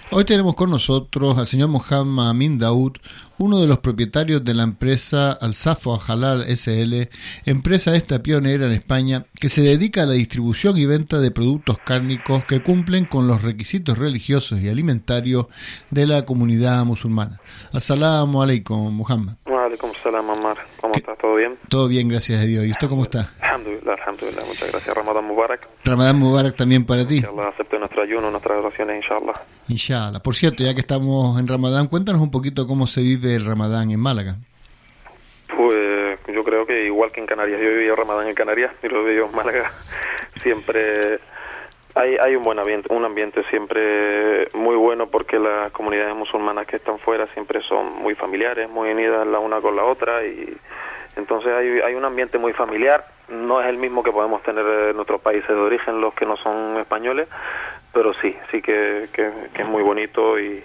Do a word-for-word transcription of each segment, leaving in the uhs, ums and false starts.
Hoy tenemos con nosotros al señor Mohammad Amin Daoud, uno de los propietarios de la empresa Al-Safa Halal S L, empresa esta pionera en España que se dedica a la distribución y venta de productos cárnicos que cumplen con los requisitos religiosos y alimentarios de la comunidad musulmana. As-salamu alaykum, Muhammad. Wa alaykum salam, Ammar. ¿Cómo estás? ¿Todo bien? Todo bien, gracias a Dios. ¿Y usted cómo está? Alhamdulillah, alhamdulillah. Muchas gracias. Ramadán Mubarak. Ramadán Mubarak también para ti. Que Allah acepte nuestro ayuno, nuestras oraciones, inshallah. Inshallah. Por cierto, ya que estamos en Ramadán, cuéntanos un poquito cómo se vive el Ramadán en Málaga. Pues yo creo que igual que en Canarias, yo he vivido Ramadán en Canarias y lo he vivido en Málaga, siempre hay hay un buen ambiente, un ambiente siempre muy bueno, porque las comunidades musulmanas que están fuera siempre son muy familiares, muy unidas la una con la otra, y entonces hay hay un ambiente muy familiar. No es el mismo que podemos tener en nuestros países de origen, los que no son españoles, pero sí, sí que, que, que es muy bonito y,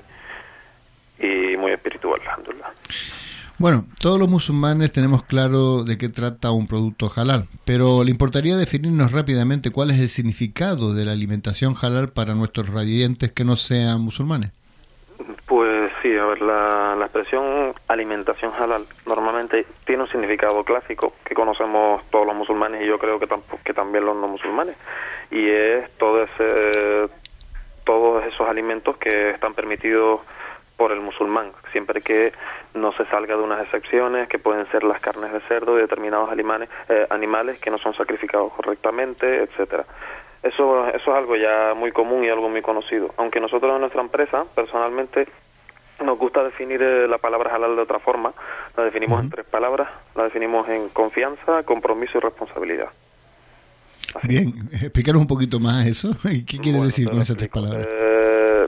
y muy espiritual, alhamdulillah. Bueno, todos los musulmanes tenemos claro de qué trata un producto halal, pero le importaría definirnos rápidamente cuál es el significado de la alimentación halal para nuestros radioyentes que no sean musulmanes. Pues sí, a ver, la, la expresión alimentación halal normalmente tiene un significado clásico que conocemos todos los musulmanes y yo creo que, tampoco, que también los no musulmanes, y es todo ese, todos esos alimentos que están permitidos por el musulmán, siempre que no se salga de unas excepciones, que pueden ser las carnes de cerdo y determinados animales, eh, animales que no son sacrificados correctamente, etcétera. Eso, eso es algo ya muy común y algo muy conocido. Aunque nosotros en nuestra empresa, personalmente, nos gusta definir eh, la palabra halal de otra forma. La definimos uh-huh. en tres palabras. La definimos en confianza, compromiso y responsabilidad. Así. Bien, explícanos un poquito más eso. ¿Qué quiere bueno, decir con esas tres palabras? Eh,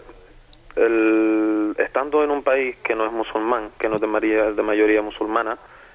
el, estando en un país que no es musulmán, que no es de mayoría, de mayoría musulmana,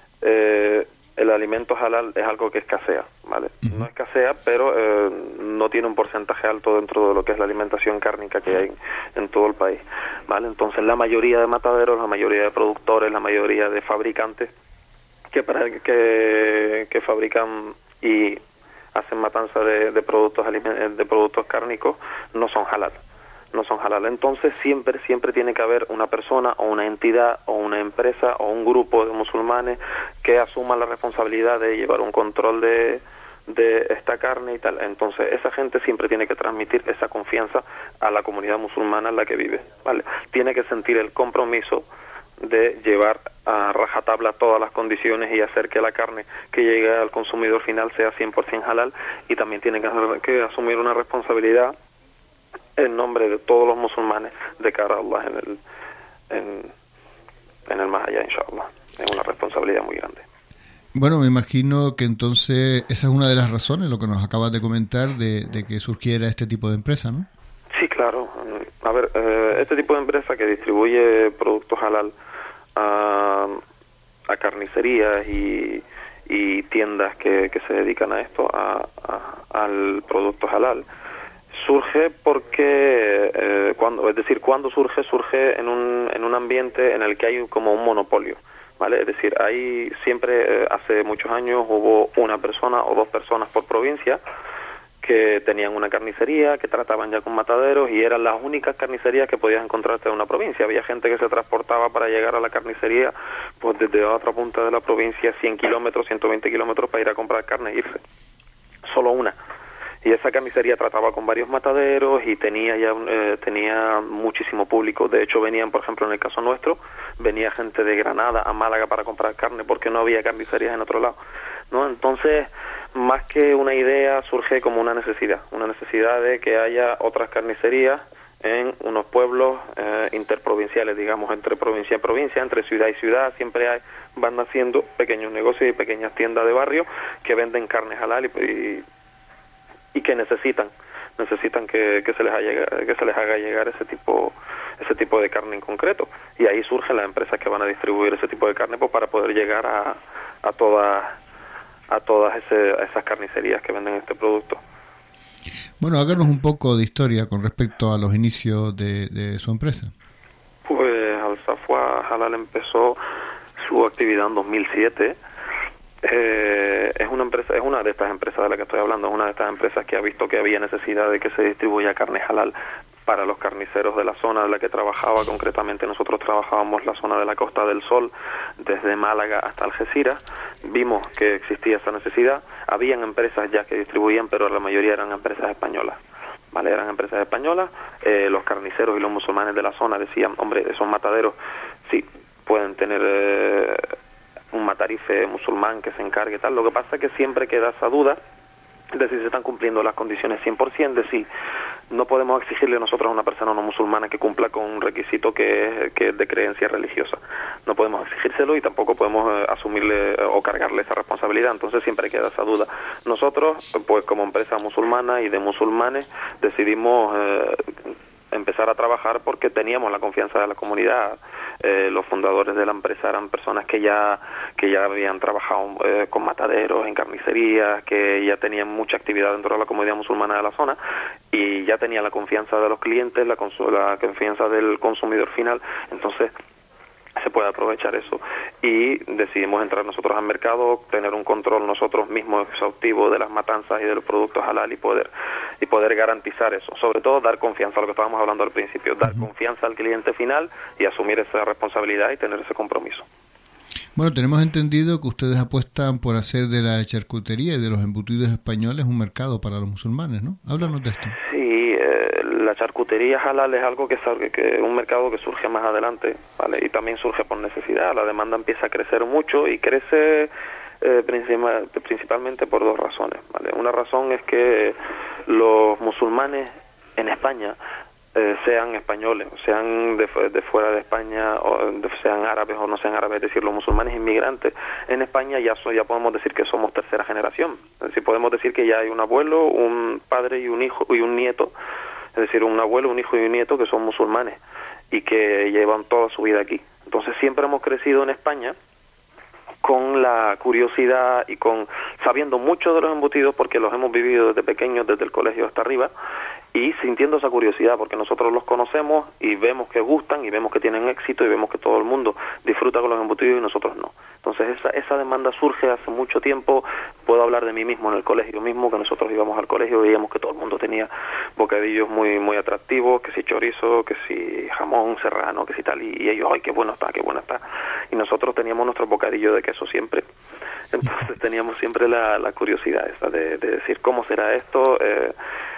eh, el alimento halal es algo que escasea, ¿vale? Uh-huh. No escasea, pero eh, no tiene un porcentaje alto dentro de lo que es la alimentación cárnica que hay en, en todo el país, ¿vale? Entonces la mayoría de mataderos, la mayoría de productores, la mayoría de fabricantes que para que, que fabrican y hacen matanza de, de productos de productos cárnicos no son halal. no son halal. Entonces siempre, siempre tiene que haber una persona o una entidad o una empresa o un grupo de musulmanes que asuma la responsabilidad de llevar un control de, de esta carne y tal. Entonces esa gente siempre tiene que transmitir esa confianza a la comunidad musulmana en la que vive, ¿vale? Tiene que sentir el compromiso de llevar a rajatabla todas las condiciones y hacer que la carne que llegue al consumidor final sea cien por ciento halal, y también tiene que, que asumir una responsabilidad en nombre de todos los musulmanes de cara a Allah en el en, en el más allá, inshallah. Es una responsabilidad muy grande. Bueno, me imagino que entonces esa es una de las razones, lo que nos acabas de comentar, de, de que surgiera este tipo de empresa, ¿no? Sí, claro. A ver, eh, este tipo de empresa que distribuye productos halal a, a carnicerías y, y tiendas que, que se dedican a esto, a, a, al producto halal, surge porque, eh, cuando, es decir, cuando surge, surge en un, en un ambiente en el que hay como un monopolio, ¿vale? Es decir, hay siempre, eh, hace muchos años hubo una persona o dos personas por provincia que tenían una carnicería, que trataban ya con mataderos y eran las únicas carnicerías que podías encontrarte en una provincia. Había gente que se transportaba para llegar a la carnicería pues desde otra punta de la provincia, cien kilómetros, ciento veinte kilómetros para ir a comprar carne e irse. Solo una. Y esa carnicería trataba con varios mataderos y tenía ya eh, tenía muchísimo público. De hecho, venían, por ejemplo, en el caso nuestro, venía gente de Granada a Málaga para comprar carne porque no había carnicerías en otro lado, ¿no? Entonces, más que una idea, surge como una necesidad, una necesidad de que haya otras carnicerías en unos pueblos eh, interprovinciales, digamos, entre provincia y provincia, entre ciudad y ciudad. Siempre hay, van naciendo pequeños negocios y pequeñas tiendas de barrio que venden carne halal y, y y que necesitan necesitan que, que se les haga, que se les haga llegar ese tipo ese tipo de carne en concreto, y ahí surgen las empresas que van a distribuir ese tipo de carne pues para poder llegar a, a todas a todas ese, a esas carnicerías que venden este producto. Bueno, háganos un poco de historia con respecto a los inicios de, de su empresa. Pues Al-Safa Halal empezó su actividad en dos mil siete. Eh, es una empresa, es una de estas empresas de la que estoy hablando, es una de estas empresas que ha visto que había necesidad de que se distribuya carne halal para los carniceros de la zona en la que trabajaba. Concretamente nosotros trabajábamos la zona de la Costa del Sol, desde Málaga hasta Algeciras. Vimos que existía esa necesidad. Habían empresas ya que distribuían, pero la mayoría eran empresas españolas. Vale, eran empresas españolas. Eh, los carniceros y los musulmanes de la zona decían, hombre, esos mataderos sí pueden tener eh, un matarife musulmán que se encargue tal. Lo que pasa es que siempre queda esa duda de si se están cumpliendo las condiciones cien por ciento, de si no podemos exigirle nosotros a una persona no musulmana que cumpla con un requisito que es, que es de creencia religiosa. No podemos exigírselo y tampoco podemos eh, asumirle eh, o cargarle esa responsabilidad. Entonces siempre queda esa duda. Nosotros, pues como empresa musulmana y de musulmanes, decidimos eh, empezar a trabajar porque teníamos la confianza de la comunidad. Eh, los fundadores de la empresa eran personas que ya que ya habían trabajado eh, con mataderos, en carnicerías, que ya tenían mucha actividad dentro de la comunidad musulmana de la zona y ya tenían la confianza de los clientes, la, la confianza del consumidor final. Entonces se puede aprovechar eso y decidimos entrar nosotros al mercado, tener un control nosotros mismos exhaustivo de las matanzas y de los productos halal y poder y poder garantizar eso, sobre todo dar confianza a lo que estábamos hablando al principio, dar confianza al cliente final y asumir esa responsabilidad y tener ese compromiso. Bueno, tenemos entendido que ustedes apuestan por hacer de la charcutería y de los embutidos españoles un mercado para los musulmanes, ¿no? Háblanos de esto. Sí, eh, la charcutería halal es algo que es que un mercado que surge más adelante, ¿vale? Y también surge por necesidad. La demanda empieza a crecer mucho y crece eh, principal, principalmente por dos razones, ¿vale? Una razón es que los musulmanes en España Eh, sean españoles, sean de, de fuera de España, o de, sean árabes o no sean árabes, es decir, los musulmanes inmigrantes en España ya, so, ya podemos decir que somos tercera generación, es decir, podemos decir que ya hay un abuelo, un padre y un hijo y un nieto, es decir, un abuelo, un hijo y un nieto que son musulmanes y que llevan toda su vida aquí. Entonces siempre hemos crecido en España con la curiosidad y con sabiendo mucho de los embutidos porque los hemos vivido desde pequeños, desde el colegio hasta arriba, y sintiendo esa curiosidad porque nosotros los conocemos y vemos que gustan y vemos que tienen éxito y vemos que todo el mundo disfruta con los embutidos y nosotros no. Entonces esa, esa demanda surge hace mucho tiempo. Puedo hablar de mí mismo en el colegio mismo, que nosotros íbamos al colegio y veíamos que todo el mundo tenía bocadillos muy muy atractivos, que si chorizo, que si jamón serrano, que si tal, y, y ellos, ay, qué bueno está, qué bueno está. Y nosotros teníamos nuestro bocadillo de queso siempre. Entonces teníamos siempre la, la curiosidad esa de, de decir cómo será esto, eh,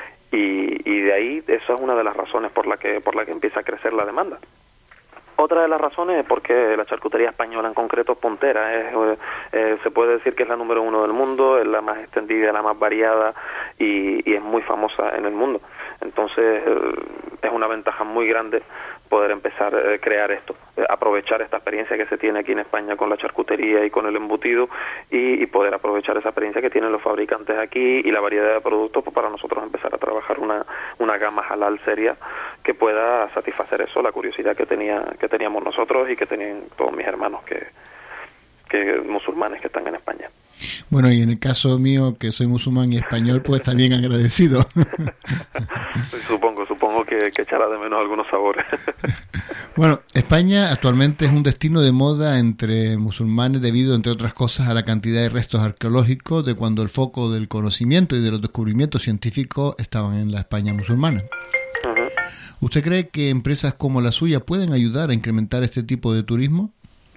y, y de ahí esa es una de las razones por la que por la que empieza a crecer la demanda. Otra de las razones es porque la charcutería española en concreto es puntera, es, eh, se puede decir que es la número uno del mundo, es la más extendida, la más variada y, y es muy famosa en el mundo. Entonces eh, es una ventaja muy grande poder empezar a eh, crear esto, eh, aprovechar esta experiencia que se tiene aquí en España con la charcutería y con el embutido y, y poder aprovechar esa experiencia que tienen los fabricantes aquí y la variedad de productos, pues para nosotros empezar a trabajar una, una gama halal seria que pueda satisfacer eso, la curiosidad que tenía que teníamos nosotros y que tenían todos mis hermanos que, que musulmanes que están en España. Bueno, y en el caso mío, que soy musulmán y español, pues también agradecido. supongo, supongo que, que echará de menos algunos sabores. Bueno, España actualmente es un destino de moda entre musulmanes debido, entre otras cosas, a la cantidad de restos arqueológicos de cuando el foco del conocimiento y de los descubrimientos científicos estaban en la España musulmana. Uh-huh. ¿Usted cree que empresas como la suya pueden ayudar a incrementar este tipo de turismo?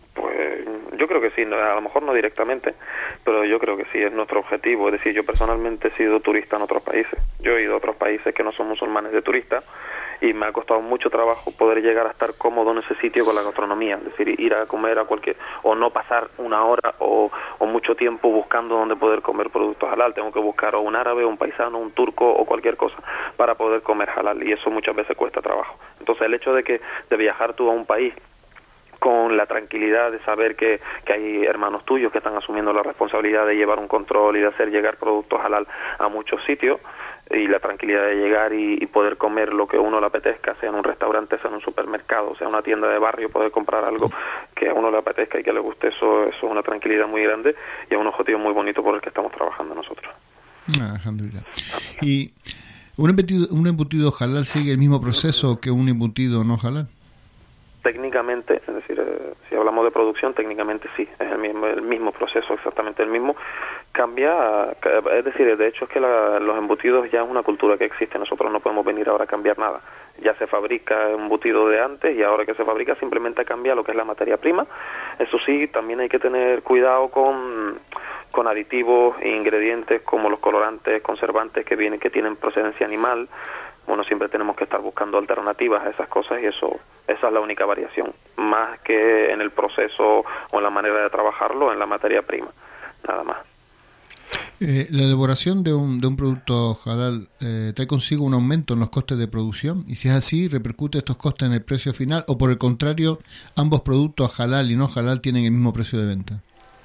Yo creo que sí, a lo mejor no directamente, pero yo creo que sí, es nuestro objetivo. Es decir, yo personalmente he sido turista en otros países. Yo he ido a otros países que no son musulmanes de turista y me ha costado mucho trabajo poder llegar a estar cómodo en ese sitio con la gastronomía. Es decir, ir a comer a cualquier... o no pasar una hora o, o mucho tiempo buscando dónde poder comer productos halal. Tengo que buscar o un árabe, un paisano, un turco o cualquier cosa para poder comer halal y eso muchas veces cuesta trabajo. Entonces el hecho de que de viajar tú a un país con la tranquilidad de saber que, que hay hermanos tuyos que están asumiendo la responsabilidad de llevar un control y de hacer llegar productos halal a muchos sitios, y la tranquilidad de llegar y, y poder comer lo que uno le apetezca, sea en un restaurante, sea en un supermercado, sea en una tienda de barrio, poder comprar algo que a uno le apetezca y que le guste, eso, eso es una tranquilidad muy grande y es un objetivo muy bonito por el que estamos trabajando nosotros. Ah, alhamdulillah. ¿Y un embutido, un embutido halal sigue el mismo proceso que un embutido no halal? Técnicamente, es decir, eh, si hablamos de producción, técnicamente sí, es el mismo, el mismo proceso, exactamente el mismo. Cambia, es decir, de hecho es que la, los embutidos ya es una cultura que existe, nosotros no podemos venir ahora a cambiar nada. ya se fabrica embutido de antes y ahora que se fabrica simplemente cambia lo que es la materia prima. Eso sí, también hay que tener cuidado con, con aditivos e ingredientes como los colorantes, conservantes que vienen, que tienen procedencia animal. Bueno, siempre tenemos que estar buscando alternativas a esas cosas y eso esa es la única variación, más que en el proceso o en la manera de trabajarlo, en la materia prima, nada más. Eh, la elaboración de un, de un producto halal eh, trae consigo un aumento en los costes de producción, y si es así, ¿repercute estos costes en el precio final o por el contrario, ambos productos halal y no halal tienen el mismo precio de venta?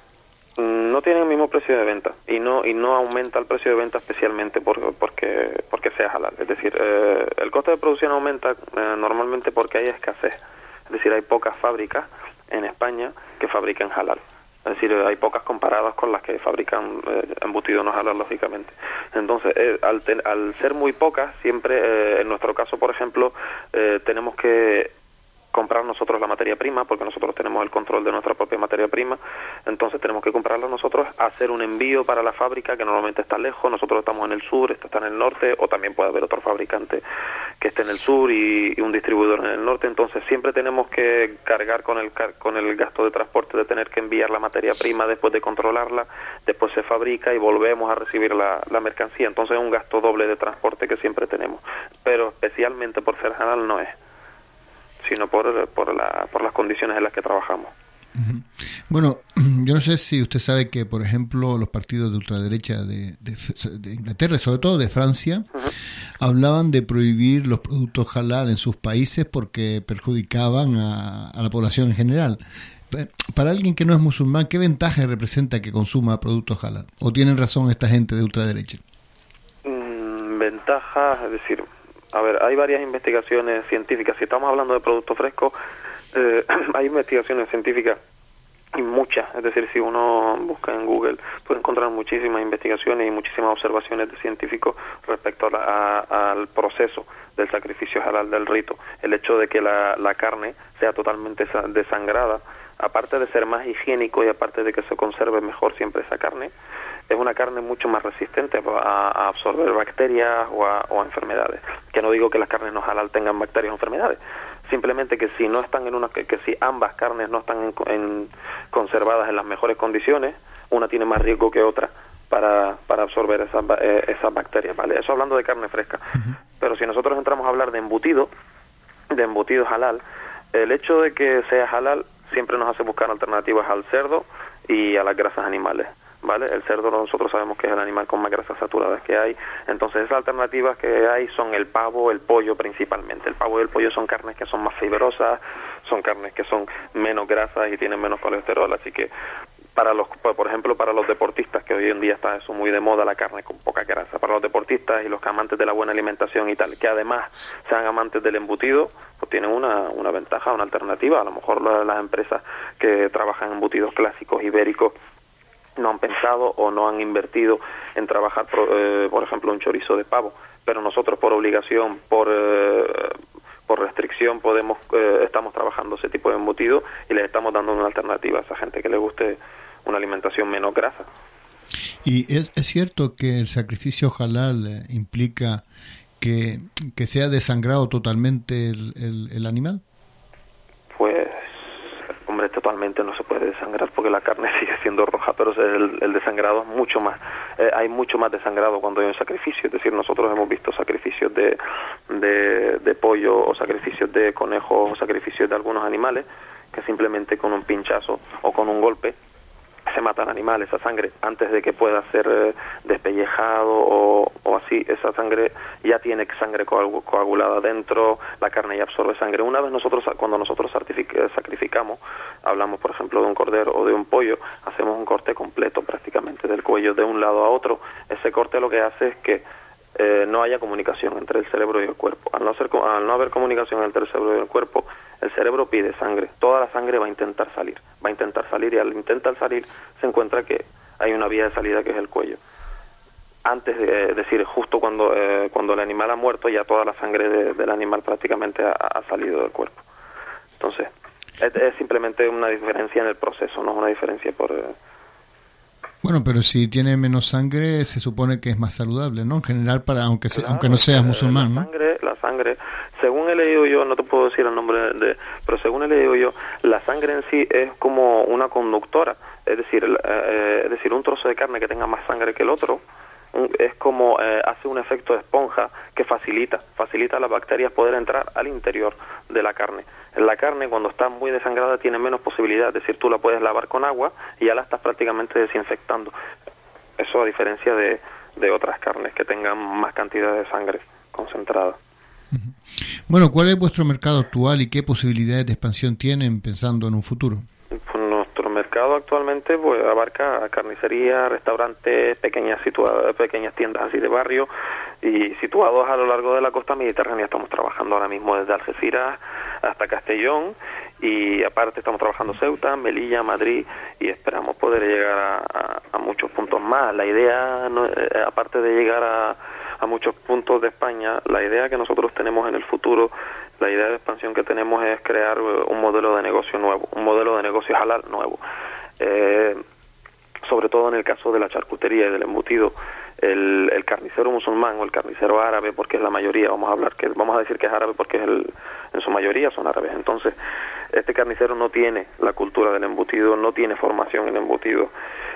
No tienen el mismo precio de venta y no y no aumenta el precio de venta especialmente por, porque porque sea halal. Es decir, eh, el coste de producción aumenta eh, normalmente porque hay escasez. Es decir, hay pocas fábricas en España que fabriquen halal. Es decir, hay pocas comparadas con las que fabrican eh, embutidos no halal, lógicamente. Entonces, eh, al, ten, al ser muy pocas, siempre, eh, en nuestro caso, por ejemplo, eh, tenemos que comprar nosotros la materia prima, porque nosotros tenemos el control de nuestra propia materia prima, entonces tenemos que comprarla nosotros, hacer un envío para la fábrica que normalmente está lejos, nosotros estamos en el sur, esta está en el norte, o también puede haber otro fabricante que esté en el sur y, y un distribuidor en el norte, entonces siempre tenemos que cargar con el con el gasto de transporte de tener que enviar la materia prima después de controlarla, después se fabrica y volvemos a recibir la, la mercancía, entonces es un gasto doble de transporte que siempre tenemos, pero especialmente por ser halal no es, sino por, por, la, por las condiciones en las que trabajamos. Uh-huh. Bueno, yo no sé si usted sabe que, por ejemplo, los partidos de ultraderecha de, de, de Inglaterra y sobre todo de Francia uh-huh. hablaban de prohibir los productos halal en sus países porque perjudicaban a, a la población en general. Para alguien que no es musulmán, ¿qué ventaja representa que consuma productos halal? ¿O tienen razón esta gente de ultraderecha? Mm, ventaja, es decir... A ver, hay varias investigaciones científicas. Si estamos hablando de productos frescos, eh, hay investigaciones científicas y muchas. Es decir, si uno busca en Google, puede encontrar muchísimas investigaciones y muchísimas observaciones de científicos respecto a la, a, al proceso del sacrificio halal, del rito. El hecho de que la, la carne sea totalmente desangrada, aparte de ser más higiénico y aparte de que se conserve mejor siempre esa carne, es una carne mucho más resistente a, a absorber bacterias o a, o a enfermedades. Que no digo que las carnes no halal tengan bacterias o enfermedades, simplemente que si no están en una que, que si ambas carnes no están en, en, conservadas en las mejores condiciones, una tiene más riesgo que otra para, para absorber esas, eh, esas bacterias, ¿vale? Eso hablando de carne fresca. Uh-huh. Pero si nosotros entramos a hablar de embutido, de embutido halal, el hecho de que sea halal siempre nos hace buscar alternativas al cerdo y a las grasas animales, ¿vale? El cerdo nosotros sabemos que es el animal con más grasas saturadas que hay, entonces esas alternativas que hay son el pavo, el pollo principalmente. El pavo y el pollo son carnes que son más fibrosas, son carnes que son menos grasas y tienen menos colesterol, así que para los, por ejemplo, para los deportistas, que hoy en día está eso muy de moda, la carne con poca grasa, para los deportistas y los amantes de la buena alimentación y tal, que además sean amantes del embutido, pues tienen una, una ventaja, una alternativa. A lo mejor la, las empresas que trabajan en embutidos clásicos ibéricos no han pensado o no han invertido en trabajar, por, eh, por ejemplo, un chorizo de pavo, pero nosotros por obligación, por eh, por restricción podemos eh, estamos trabajando ese tipo de embutido y les estamos dando una alternativa a esa gente que le guste una alimentación menos grasa. ¿Y es, es cierto que el sacrificio halal eh, implica que, que sea desangrado totalmente el, el, el animal? Pues, hombre, totalmente no se puede desangrar porque la carne sigue siendo roja, pero el, el desangrado es mucho más. Eh, hay mucho más desangrado cuando hay un sacrificio, es decir, nosotros hemos visto sacrificios de, de, de pollo o sacrificios de conejos o sacrificios de algunos animales que simplemente con un pinchazo o con un golpe se matan animales, esa sangre, antes de que pueda ser eh, despellejado o, o así, esa sangre ya tiene sangre coagulada dentro, la carne ya absorbe sangre. Una vez nosotros, cuando nosotros sacrificamos, hablamos por ejemplo de un cordero o de un pollo, hacemos un corte completo prácticamente del cuello de un lado a otro. Ese corte lo que hace es que eh, no haya comunicación entre el cerebro y el cuerpo. Al no, ser, al no haber comunicación entre el cerebro y el cuerpo, el cerebro pide sangre, toda la sangre va a intentar salir, va a intentar salir y al intentar salir se encuentra que hay una vía de salida que es el cuello. Antes de, es decir, justo cuando eh, cuando el animal ha muerto, ya toda la sangre de, del animal prácticamente ha, ha salido del cuerpo. Entonces, es, es simplemente una diferencia en el proceso, no es una diferencia por... Eh, Bueno, pero si tiene menos sangre, se supone que es más saludable, ¿no? En general, para aunque se, Claro, aunque no seas musulmán, la ¿no? sangre, la sangre, según he leído yo, no te puedo decir el nombre de, pero según he leído yo, la sangre en sí es como una conductora, es decir, eh, es decir, un trozo de carne que tenga más sangre que el otro, un, es como eh, hace un efecto de esponja que facilita, facilita a las bacterias poder entrar al interior de la carne. La carne, cuando está muy desangrada, tiene menos posibilidad, es decir, tú la puedes lavar con agua y ya la estás prácticamente desinfectando. Eso a diferencia de, de otras carnes que tengan más cantidad de sangre concentrada. Bueno, ¿cuál es vuestro mercado actual y qué posibilidades de expansión tienen pensando en un futuro? Pues nuestro mercado actualmente pues abarca carnicería, restaurantes, pequeñas situadas, pequeñas tiendas así de barrio y situados a lo largo de la costa mediterránea. Estamos trabajando ahora mismo desde Algeciras hasta Castellón y aparte estamos trabajando Ceuta, Melilla, Madrid y esperamos poder llegar a, a, a muchos puntos más. La idea, no, eh, aparte de llegar a, a muchos puntos de España, la idea que nosotros tenemos en el futuro, la idea de expansión que tenemos es crear un modelo de negocio nuevo, un modelo de negocio halal nuevo. Eh, sobre todo en el caso de la charcutería y del embutido, el, el carnicero musulmán o el carnicero árabe, porque es la mayoría, vamos a hablar que vamos a decir que es árabe porque es el, en su mayoría son árabes. Entonces, este carnicero no tiene la cultura del embutido, no tiene formación en embutido.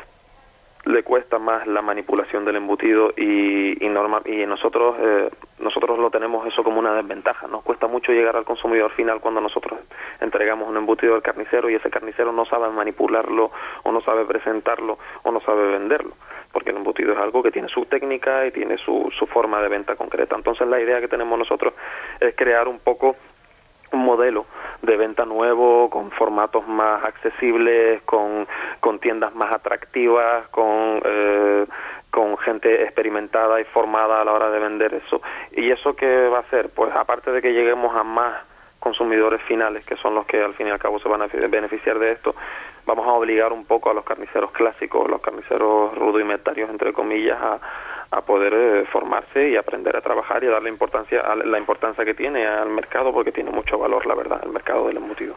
Le cuesta más la manipulación del embutido y y, normal, y nosotros eh, nosotros lo tenemos eso como una desventaja. Nos cuesta mucho llegar al consumidor final cuando nosotros entregamos un embutido al carnicero y ese carnicero no sabe manipularlo o no sabe presentarlo o no sabe venderlo, porque el embutido es algo que tiene su técnica y tiene su, su forma de venta concreta. Entonces la idea que tenemos nosotros es crear un poco un modelo de venta nuevo, con formatos más accesibles, con, con tiendas más atractivas, con, eh, con gente experimentada y formada a la hora de vender eso. ¿Y eso qué va a hacer? Pues aparte de que lleguemos a más consumidores finales, que son los que al fin y al cabo se van a beneficiar de esto, vamos a obligar un poco a los carniceros clásicos, los carniceros rudimentarios, entre comillas, a a poder eh, formarse y aprender a trabajar y a darle importancia a la importancia que tiene al mercado, porque tiene mucho valor, la verdad, el mercado del embutido.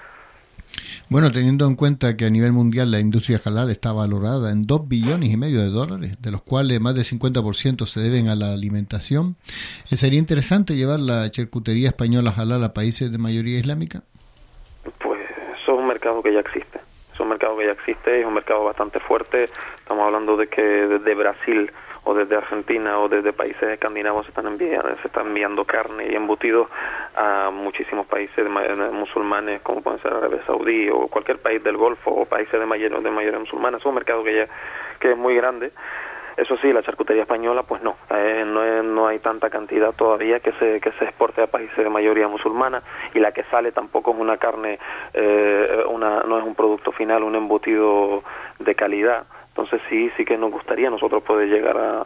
Bueno, teniendo en cuenta que a nivel mundial la industria halal está valorada en dos billones y medio de dólares, de los cuales más del cincuenta por ciento se deben a la alimentación, ¿sería interesante llevar la charcutería española halal a países de mayoría islámica? Pues eso es un mercado que ya existe, es un mercado que ya existe, es un mercado bastante fuerte. Estamos hablando de que desde Brasil o desde Argentina o desde países escandinavos se están enviando, se están enviando carne y embutidos a muchísimos países de ma- musulmanes, como pueden ser Arabia Saudí o cualquier país del Golfo o países de mayoría de mayoría musulmana. Es un mercado que ya que es muy grande. Eso sí, la charcutería española, pues no, eh, no, es, no hay tanta cantidad todavía que se que se exporte a países de mayoría musulmana, y la que sale tampoco es una carne, eh, una no es un producto final, un embutido de calidad. Entonces sí, sí que nos gustaría nosotros poder llegar a,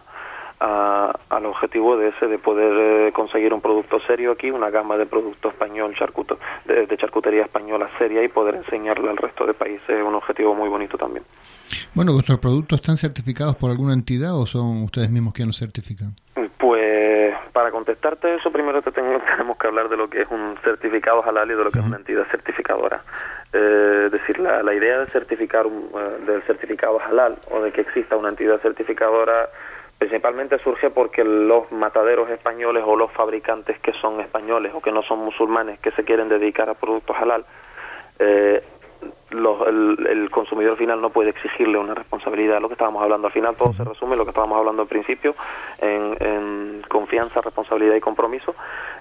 a, al objetivo de ese, de poder eh, conseguir un producto serio aquí, una gama de producto español, charcuto, de, de charcutería española seria, y poder enseñarle al resto de países, un objetivo muy bonito también. Bueno, ¿vuestros productos están certificados por alguna entidad o son ustedes mismos quienes los certifican? Pues para contestarte eso, primero te tengo, tenemos que hablar de lo que es un certificado halal y de lo que uh-huh. es una entidad certificadora. Eh, es decir, la, la idea de certificar un, uh, del certificado halal o de que exista una entidad certificadora principalmente surge porque los mataderos españoles o los fabricantes que son españoles o que no son musulmanes, que se quieren dedicar a productos halal, eh, Los, el, el consumidor final no puede exigirle una responsabilidad. Lo que estábamos hablando al final, todo se resume en lo que estábamos hablando al principio, en, en confianza, responsabilidad y compromiso.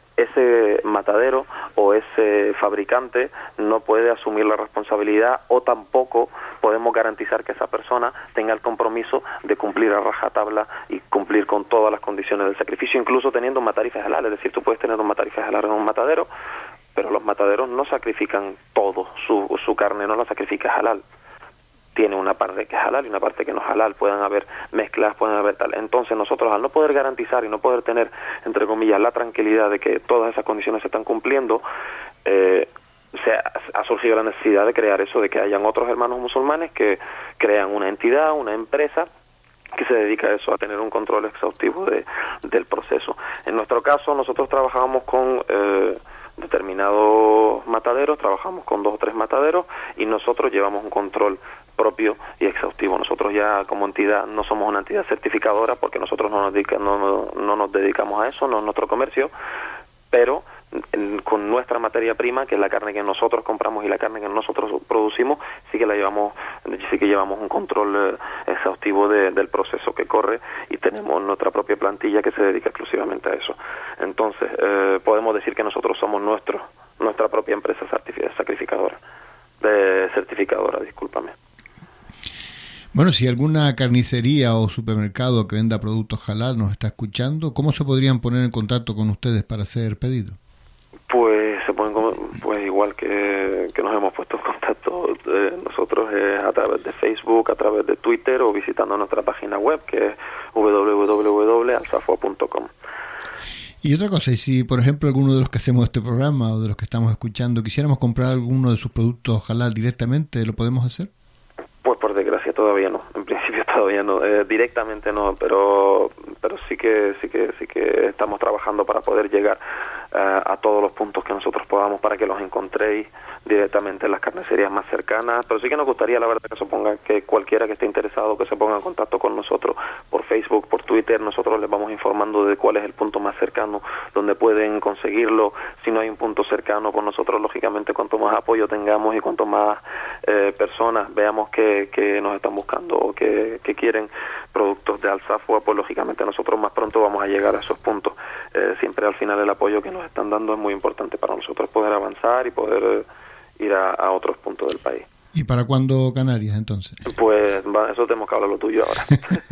Ese matadero o ese fabricante no puede asumir la responsabilidad, o tampoco podemos garantizar que esa persona tenga el compromiso de cumplir a rajatabla y cumplir con todas las condiciones del sacrificio, incluso teniendo un matarife halal. Es decir, tú puedes tener un matarife halal en un matadero, pero los mataderos no sacrifican todo, su, su carne no la sacrifica halal. Tiene una parte que es halal y una parte que no es halal. Pueden haber mezclas, pueden haber tal. Entonces nosotros, al no poder garantizar y no poder tener, entre comillas, la tranquilidad de que todas esas condiciones se están cumpliendo, eh, se ha, ha surgido la necesidad de crear eso, de que hayan otros hermanos musulmanes que crean una entidad, una empresa, que se dedica a eso, a tener un control exhaustivo de, del proceso. En nuestro caso, nosotros trabajamos con Eh, determinados mataderos, trabajamos con dos o tres mataderos y nosotros llevamos un control propio y exhaustivo. Nosotros ya como entidad no somos una entidad certificadora porque nosotros no nos, dedica, no, no, no nos dedicamos a eso, no es nuestro comercio, pero con nuestra materia prima, que es la carne que nosotros compramos y la carne que nosotros producimos, sí que la llevamos, sí que llevamos un control eh, exhaustivo de, del proceso que corre, y tenemos nuestra propia plantilla que se dedica exclusivamente a eso. Entonces, eh, podemos decir que nosotros somos nuestro, nuestra propia empresa sacrificadora, de certificadora, discúlpame. Bueno, si alguna carnicería o supermercado que venda productos halal nos está escuchando, ¿cómo se podrían poner en contacto con ustedes para hacer pedido? Pues se pueden, pues igual que, que nos hemos puesto en contacto eh, nosotros eh, a través de Facebook, a través de Twitter o visitando nuestra página web, que es w w w punto alsafua punto com. Y otra cosa, y si por ejemplo alguno de los que hacemos este programa o de los que estamos escuchando quisiéramos comprar alguno de sus productos halal directamente, ¿lo podemos hacer? Pues por desgracia todavía no, en principio todavía no, eh, directamente no, pero pero sí que sí que sí que estamos trabajando para poder llegar uh, a todos los puntos que nosotros podamos para que los encontréis directamente en las carnicerías más cercanas. Pero sí que nos gustaría, la verdad, que se ponga, que cualquiera que esté interesado que se ponga en contacto con nosotros por Facebook, por Twitter. Nosotros les vamos informando de cuál es el punto más cercano donde pueden conseguirlo. Si no hay un punto cercano, pues nosotros lógicamente cuanto más apoyo tengamos y cuanto más eh, personas veamos que, que nos están buscando o que, que quieren productos de Alsafua, pues lógicamente nosotros más pronto vamos a llegar a esos puntos. Eh, siempre al final el apoyo que nos están dando es muy importante para nosotros poder avanzar y poder eh, ir a, a otros puntos del país. ¿Y para cuándo Canarias, entonces? Pues va, eso tenemos que hablar lo tuyo ahora.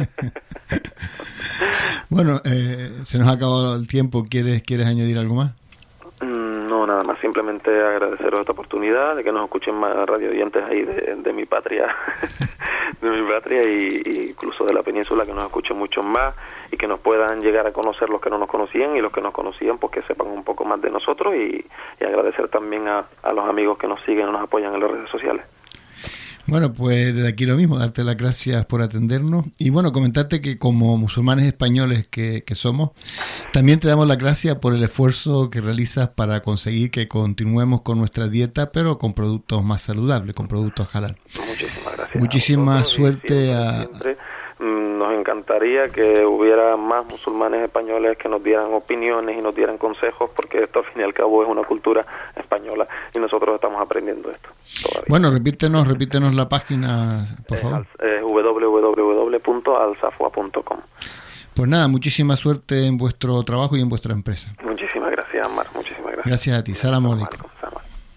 Bueno, eh, se nos ha acabado el tiempo. ¿Quieres, ¿Quieres añadir algo más? No, nada más, simplemente agradeceros esta oportunidad de que nos escuchen más radio oyentes ahí de, de mi patria, de mi patria y, y incluso de la península, que nos escuchen muchos más y que nos puedan llegar a conocer los que no nos conocían, y los que nos conocían pues que sepan un poco más de nosotros, y, y agradecer también a, a los amigos que nos siguen y nos apoyan en las redes sociales. Bueno, pues desde aquí lo mismo, darte las gracias por atendernos y bueno, comentarte que como musulmanes españoles que, que somos, también te damos las gracias por el esfuerzo que realizas para conseguir que continuemos con nuestra dieta, pero con productos más saludables, con productos halal. Muchísimas gracias. Muchísima suerte a... Siempre, nos encantaría que hubiera más musulmanes españoles que nos dieran opiniones y nos dieran consejos, porque esto al fin y al cabo es una cultura española y nosotros estamos aprendiendo esto todavía. Bueno, repítenos, repítenos la página, por favor. Eh, w w w punto alsafua punto com. Pues nada, muchísima suerte en vuestro trabajo y en vuestra empresa. Muchísimas gracias, Ammar, muchísimas gracias. Gracias a ti. Salam alaikum.